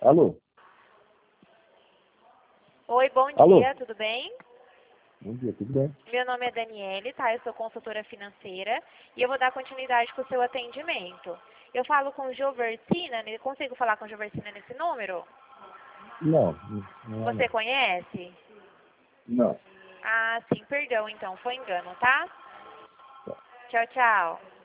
Alô? Oi, bom Alô? dia, tudo bem? Bom dia, tudo bem? Meu nome é Daniele, tá? Eu sou consultora financeira e eu vou dar continuidade com o seu atendimento. Eu falo com o Gioversina, consigo falar com o Gioversina nesse número? Não, não é Você não. conhece? Não. Ah, sim, perdão então, foi engano, tá? Tá. Tchau, tchau.